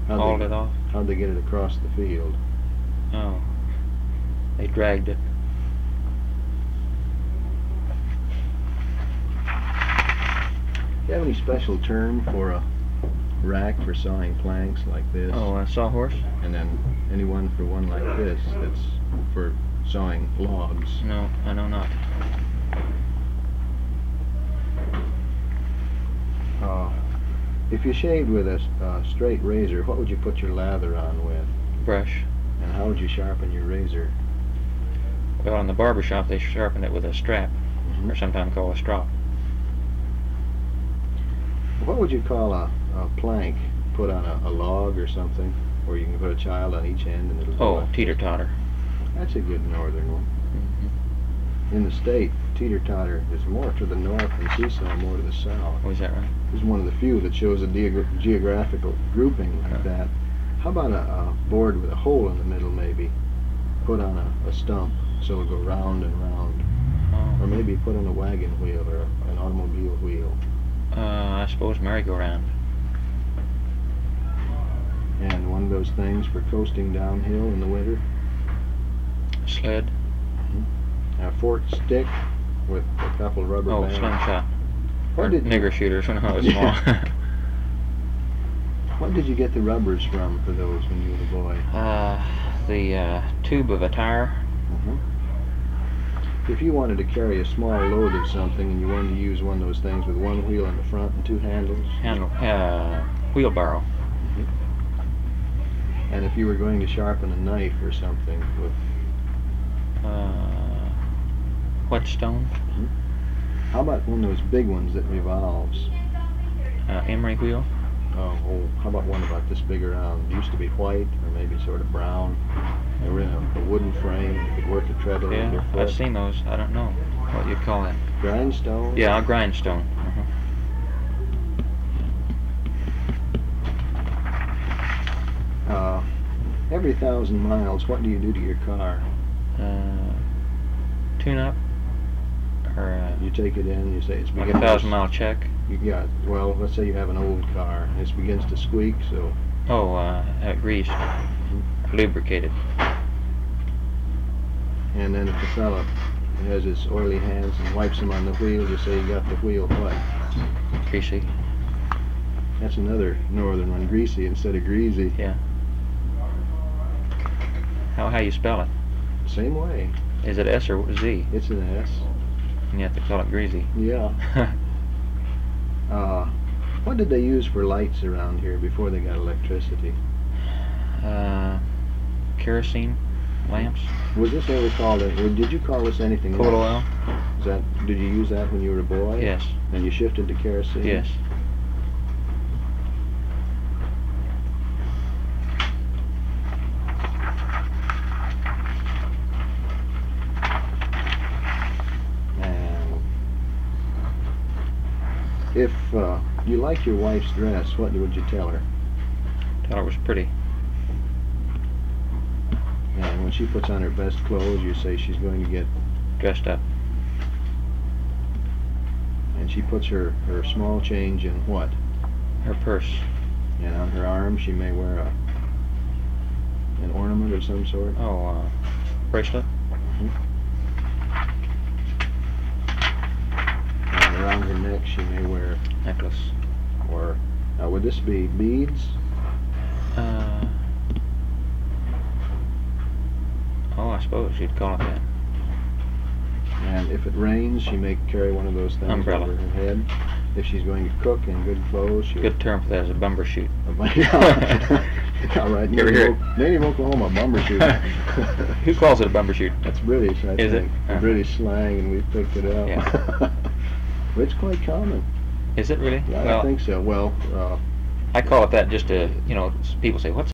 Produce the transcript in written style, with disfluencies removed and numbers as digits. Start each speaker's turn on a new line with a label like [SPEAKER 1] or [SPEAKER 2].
[SPEAKER 1] Hauled it off?
[SPEAKER 2] How'd they get it across the field?
[SPEAKER 1] Oh. They dragged it.
[SPEAKER 2] Do you have any special term for a rack for sawing planks like this?
[SPEAKER 1] Oh, a sawhorse?
[SPEAKER 2] And then anyone for one like this that's for sawing logs?
[SPEAKER 1] No, I know not.
[SPEAKER 2] If you shaved with a straight razor, what would you put your lather on with?
[SPEAKER 1] Brush.
[SPEAKER 2] And how would you sharpen your razor?
[SPEAKER 1] Well, in the barber shop they sharpen it with a strap, or sometimes called a strop.
[SPEAKER 2] What would you call a plank put on a log or something, where you can put a child on each end and it'll go
[SPEAKER 1] Oh,
[SPEAKER 2] up?
[SPEAKER 1] teeter-totter.
[SPEAKER 2] That's a good northern one. In the state, teeter-totter is more to the north and seesaw more to the south.
[SPEAKER 1] Oh, is that right?
[SPEAKER 2] This is one of the few that shows a geographical grouping like that. How about a board with a hole in the middle, maybe? Put on a stump so it'll go round and round.
[SPEAKER 1] Oh.
[SPEAKER 2] Or maybe put on a wagon wheel or an automobile wheel.
[SPEAKER 1] I suppose merry-go-round.
[SPEAKER 2] And one of those things for coasting downhill in the winter.
[SPEAKER 1] Sled.
[SPEAKER 2] A forked stick with a couple rubber bands.
[SPEAKER 1] Slingshot.
[SPEAKER 2] What
[SPEAKER 1] Or
[SPEAKER 2] did
[SPEAKER 1] nigger shooters when I was small.
[SPEAKER 2] What did you get the rubbers from for those when you were a boy?
[SPEAKER 1] The tube of a tire.
[SPEAKER 2] If you wanted to carry a small load of something and you wanted to use one of those things with one wheel in the front and two handles.
[SPEAKER 1] Wheelbarrow.
[SPEAKER 2] And if you were going to sharpen a knife or something with
[SPEAKER 1] Whetstone.
[SPEAKER 2] How about one of those big ones that revolves?
[SPEAKER 1] Emery wheel.
[SPEAKER 2] Oh, how about one about this big around? It used to be white or maybe sort of brown. They were in a wooden frame. You could work a treadle with your foot.
[SPEAKER 1] I've seen those. I don't know what you'd call that.
[SPEAKER 2] Grindstone?
[SPEAKER 1] Yeah, a grindstone.
[SPEAKER 2] Every 1,000 miles, what do you do to your car?
[SPEAKER 1] Tune up. Or
[SPEAKER 2] You take it in, you say it's
[SPEAKER 1] like
[SPEAKER 2] beginning.
[SPEAKER 1] a 1,000-mile check.
[SPEAKER 2] Well, let's say you have an old car and it begins to squeak, so.
[SPEAKER 1] Greased. Lubricated.
[SPEAKER 2] And then if the fella has his oily hands and wipes them on the wheel, you say you got the wheel what?
[SPEAKER 1] Greasy.
[SPEAKER 2] That's another northern one, greasy instead of greasy.
[SPEAKER 1] Yeah. How you spell it?
[SPEAKER 2] Same way.
[SPEAKER 1] Is it S or Z?
[SPEAKER 2] It's an S.
[SPEAKER 1] And you have to call it greasy.
[SPEAKER 2] Yeah. What did they use for lights around here before they got electricity?
[SPEAKER 1] Kerosene lamps.
[SPEAKER 2] Was this ever called did you call this anything
[SPEAKER 1] Coal
[SPEAKER 2] else?
[SPEAKER 1] oil.
[SPEAKER 2] Did you use that when you were a boy?
[SPEAKER 1] Yes.
[SPEAKER 2] And you shifted to kerosene?
[SPEAKER 1] Yes.
[SPEAKER 2] If you liked your wife's dress, what would you tell her?
[SPEAKER 1] Tell her it was pretty.
[SPEAKER 2] And when she puts on her best clothes, you say she's going to get
[SPEAKER 1] Dressed up.
[SPEAKER 2] And she puts her small change in what?
[SPEAKER 1] Her purse.
[SPEAKER 2] And on her arm she may wear an ornament of some sort?
[SPEAKER 1] Bracelet.
[SPEAKER 2] And around her neck she may wear
[SPEAKER 1] Necklace.
[SPEAKER 2] Or would this be beads?
[SPEAKER 1] I suppose you'd call it that.
[SPEAKER 2] And if it rains, she may carry one of those things
[SPEAKER 1] Umbrella.
[SPEAKER 2] over her head. If she's going to cook in good clothes, she'll...
[SPEAKER 1] Good term for that is a bumbershoot.
[SPEAKER 2] All right,
[SPEAKER 1] Native
[SPEAKER 2] Oklahoma, bumbershoot.
[SPEAKER 1] Who calls it a bumbershoot?
[SPEAKER 2] That's British, I think.
[SPEAKER 1] Is it?
[SPEAKER 2] The British slang, and we picked it up.
[SPEAKER 1] Yeah.
[SPEAKER 2] But it's quite common.
[SPEAKER 1] Is it really?
[SPEAKER 2] Yeah,
[SPEAKER 1] Well,
[SPEAKER 2] I think so. Well,
[SPEAKER 1] I call it that just to, people say, what's